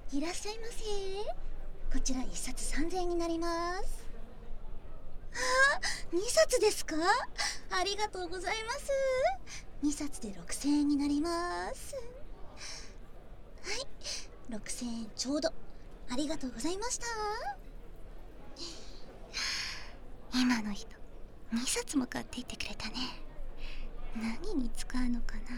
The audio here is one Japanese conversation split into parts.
いらっしゃいませ。こちら1冊3000円になります。2冊ですか？ありがとうございます。2冊で6000円になります。はい、6000円ちょうど。ありがとうございました。今の人2冊も買っていってくれたね。何に使うのかな。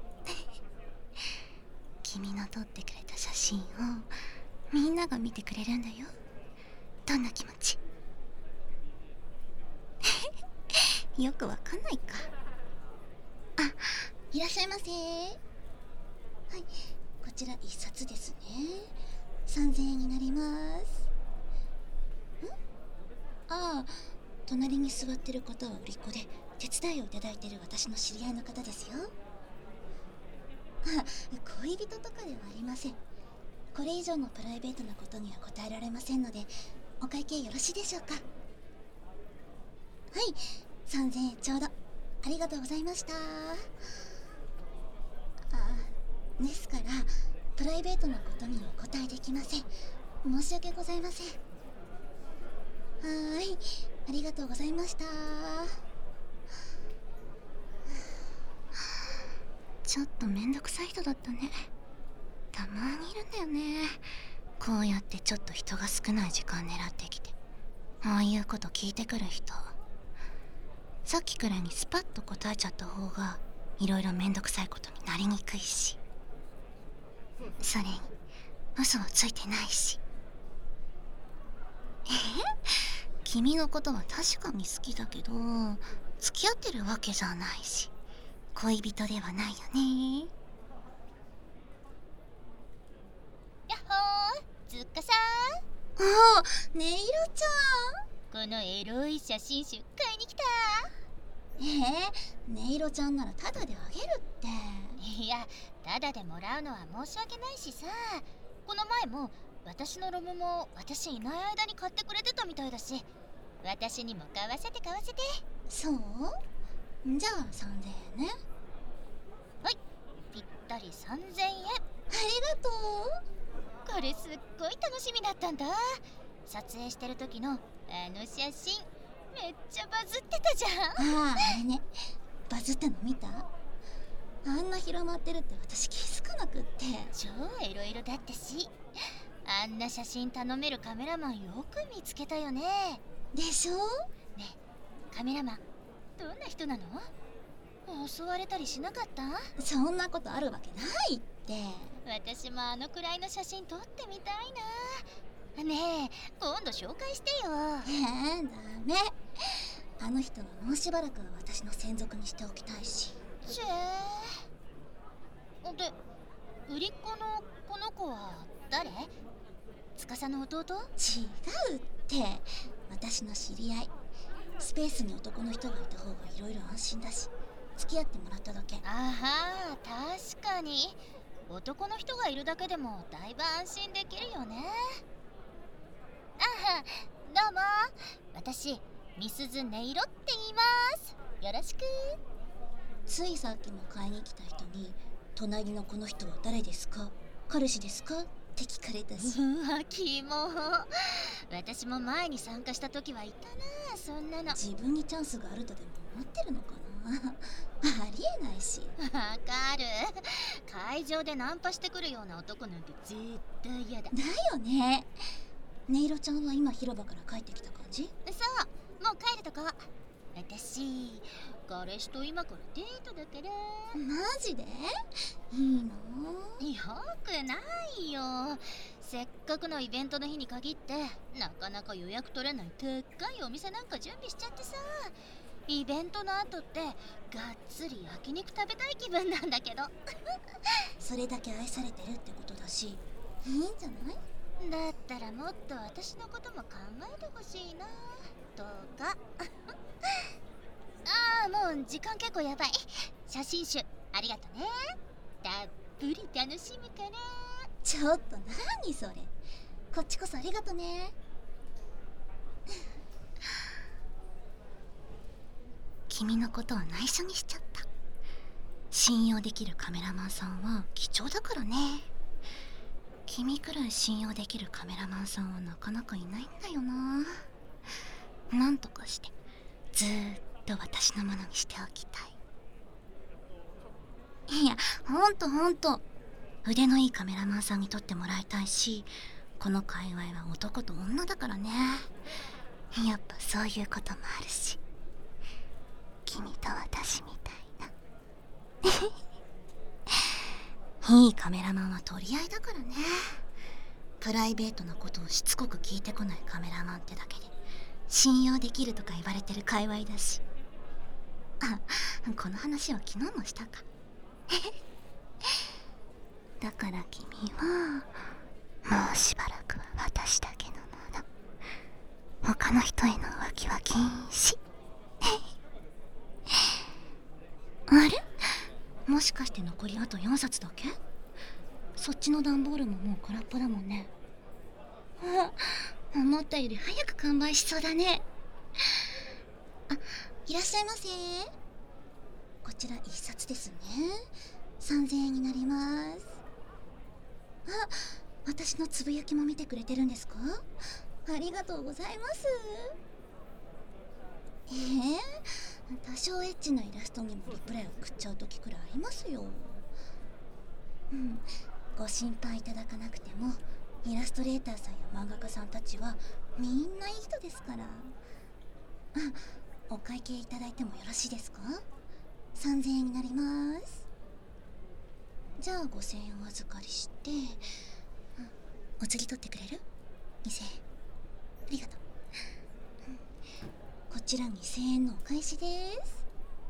君の撮ってくれた写真をみんなが見てくれるんだよ。どんな気持ち？よくわかんないか。あ、いらっしゃいませ。はい、こちら1冊ですね。3000円になります。ああ、隣に座ってる方は売り子で手伝いをいただいている私の知り合いの方ですよ。恋人とかではありません。これ以上のプライベートなことには答えられませんので、お会計よろしいでしょうか？はい、3000円ちょうど。ありがとうございました。ですからプライベートなことにはお答えできません。申し訳ございません。ありがとうございました。ちょっとめんどくさい人だったね。たまにいるんだよね、こうやってちょっと人が少ない時間狙ってきてああいうこと聞いてくる人。さっきくらいにスパッと答えちゃった方がいろいろめんどくさいことになりにくいし、それに嘘はついてないし。君のことは確かに好きだけど付き合ってるわけじゃないし恋人ではないよね。 やっほー、つっかさー。ねいろちん、このエロい写真集買いに来た。 ゃん。ねいろちゃんならタダであげるって。 いや、タダでもらうのは申し訳ないしさ、この前も私のロムも私いない間に買ってくれてたみたいだし、私にも買わせて買わせて。 そう？じゃあ3000円ね。 はい、ぴったり3000円。 ありがとう。 これすっごい楽しみだったんだ。撮影してる時のあの写真めっちゃバズってたじゃん。 あれね、バズったの見た？あんな広まってるって私気づかなくって。 超エロエロだったし、あんな写真頼めるカメラマンよく見つけたよね。 でしょ？ ねえ、カメラマンどんな人なの？襲われたりしなかった？ そんなことあるわけないって。 私もあのくらいの写真撮ってみたいな。ねえ、今度紹介してよ。 ダメ。あの人はもうしばらくは私の専属にしておきたいし。 で、売りっ子のこの子は誰？司の弟？ 違うって、私の知り合い。スペースに男の人がいた方がいろいろ安心だし付き合ってもらっただけ。 あは、確かに男の人がいるだけでもだいぶ安心できるよね。あは、どうも、私みすずねいろって言います。よろしく。 ついさっきも買いに来た人に隣のこの人は誰ですか、彼氏ですかって聞かれたし。 うわ、キモ。私も前に参加した時はいたな、そんなの。 自分にチャンスがあるとでも思ってるのかな。ありえないし。 わかる。会場でナンパしてくるような男なんて絶対嫌だ。 だよね。ねいろちゃんは今広場から帰ってきた感じ？ そう、もう帰るとこ。私彼氏と今からデートだから。 マジで？いいの？ よくないよ。せっかくのイベントの日に限ってなかなか予約取れない高いお店なんか準備しちゃってさ、イベントの後ってがっつり焼肉食べたい気分なんだけど。 それだけ愛されてるってことだし、いいんじゃない？ だったらもっと私のことも考えてほしいなとか。ああ、もう時間結構やばい。写真集ありがとね。たっぷり楽しむから。 ちょっと何それ。こっちこそありがとね。君のことは内緒にしちゃった。信用できるカメラマンさんは貴重だからね。 君くらい信用できるカメラマンさんはなかなかいないんだよな。なんとかしてずーっと私のものにしておきたい。いや、ほんと腕のいいカメラマンさんに撮ってもらいたいし、この界隈は男と女だからね。やっぱそういうこともあるし、君と私みたいないいカメラマンは取り合いだからね。プライベートなことをしつこく聞いてこないカメラマンってだけで信用できるとか言われてる界隈だし。あ、この話は昨日もしたかだから君はもうしばらくは私だけのもの。他の人への浮気は禁止あれ、もしかして残りあと4冊だけ？そっちの段ボールももう空っぽだもんね。思ったより早く完売しそうだね。あ、いらっしゃいませ。こちら1冊ですね。3000円になります。あ、私のつぶやきも見てくれてるんですか？ありがとうございます。多少エッチなイラストにもリプライ送っちゃう時くらいありますよ。ご心配いただかなくても、イラストレーターさんや漫画家さんたちはみんないい人ですから。お会計いただいてもよろしいですか？3000円になります。じゃあ5000円お預かりして、お釣り取ってくれる？2000円。ありがとう。こちら2000円のお返しです。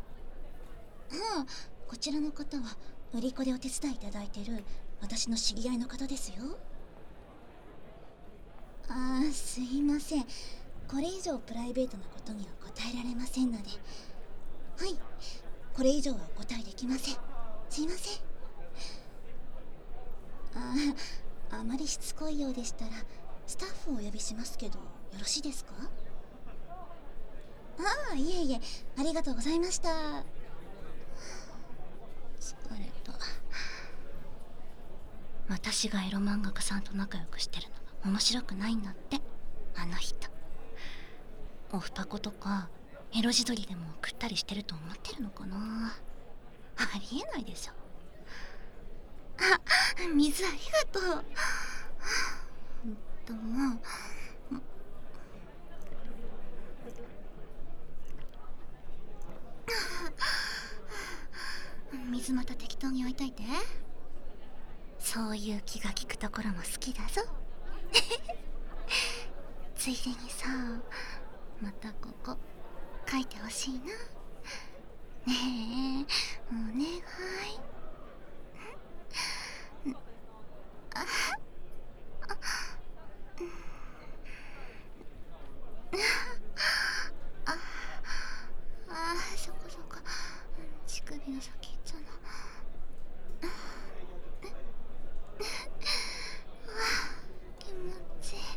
こちらの方は売り子でお手伝いいただいてる私の知り合いの方ですよ。すいません。これ以上プライベートなことには答えられませんので。はい、これ以上はお答えできません。すいません。あまりしつこいようでしたらスタッフをお呼びしますけど、よろしいですか？いえいえ、ありがとうございました。疲れた。私がエロ漫画家さんと仲良くしてるのが面白くないんだって、あの人。オフパコとかエロ自撮りでも送ったりしてると思ってるのかな。ありえないでしょ。水ありがとう。もう水また適当に置いといて。そういう気が利くところも好きだぞついでにさ、またここ書いてほしいな。ねえ、お願い。そこそこ、乳首の先っちょの。気持ちいい。